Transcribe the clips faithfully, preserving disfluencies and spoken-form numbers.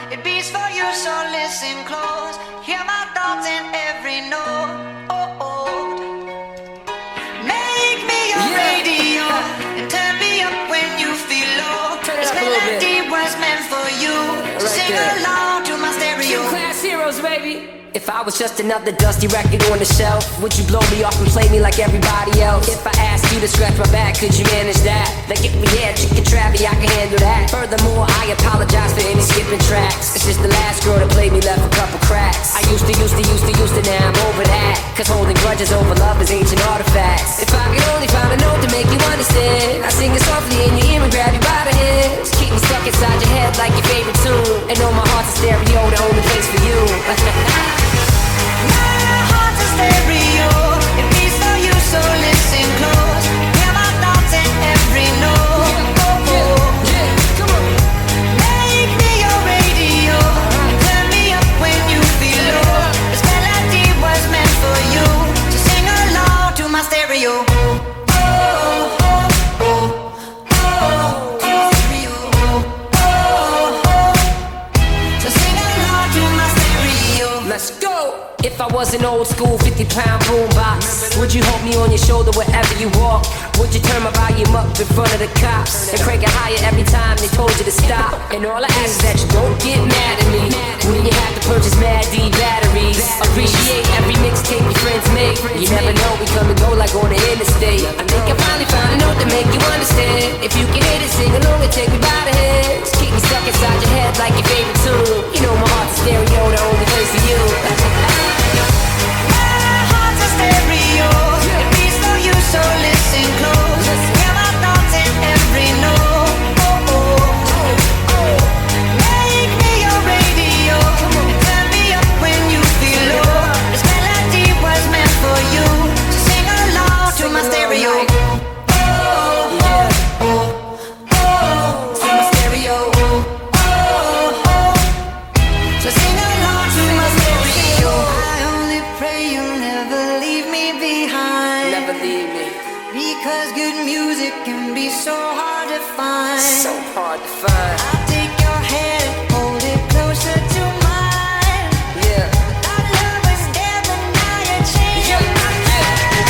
It beats for you, so listen close. Hear my thoughts in every note. Oh, oh. Make me your Yeah. radio and turn me up when you feel low. Turn it This up a little melody was meant for you. So right sing there. along to my stereo. Gym Class Heroes, baby. If I was just another dusty record on the shelf, would you blow me off and play me like everybody else? If I asked you to scratch my back, could you manage that? Like if we had chicken travy, I can handle that. Furthermore, I apologize for any skipping tracks. It's just the last girl that played me left a couple cracks. I used to, used to, used to, used to, now I'm over that. Cause holding grudges over love is ancient artifacts. If I could only find a note to make you understand, I sing it softly in your ear and grab you by the hands. Keep me stuck inside your head like your favorite tune. And know my heart's a stereo, the only place for you. My heart's a stereo. It beats for you, so listen close. Hear my thoughts in every note. Oh, oh. Make me your radio and turn me up when you feel low. This melody was meant for you, so sing along to my stereo. Oh, oh, oh, oh, oh, stereo. Oh, oh. So sing along to my stereo. Let's go! If I was an old school fifty pound boombox, would you hold me on your shoulder wherever you walk? Would you turn my volume up in front of the cops and crank it higher every time they told you to stop? And all I ask is that you don't get mad at me when you have to purchase Mad D batteries. Appreciate every mixtape your friends make. You never know, we come and go like on the interstate. I think I finally found a note to make you understand. If you can hit it, sing along and take me by the hands. Keep me stuck inside your head like your favorite tune. You know my heart's a stereo, the only place for you. It beats for you, so listen close. Hear my thoughts in every note. Oh, oh. Make me your radio and turn me up when you feel low. This melody was meant for you, so sing along to my stereo. Oh, oh, oh, oh, to my stereo. Oh, oh, so sing along to my stereo. I only pray you'll never leave me behind. Never leave me. Because good music can be so hard to find. So hard to find. I'll take your hand and hold it closer to mine. Yeah. Our love was there, but now you're changing my mind.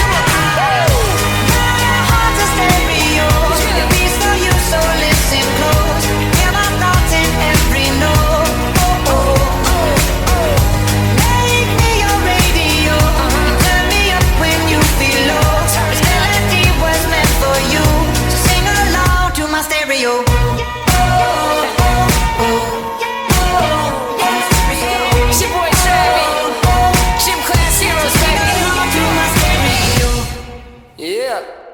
My heart's a stereo. It beats for you, so listen close. Hear my thoughts in every note. Oh, oh, oh. Make me your radio and turn me up when you feel low. This melody was meant for you, so sing along to my stereo. It's your boy Travie. Gym Class Heroes, baby. Yeah.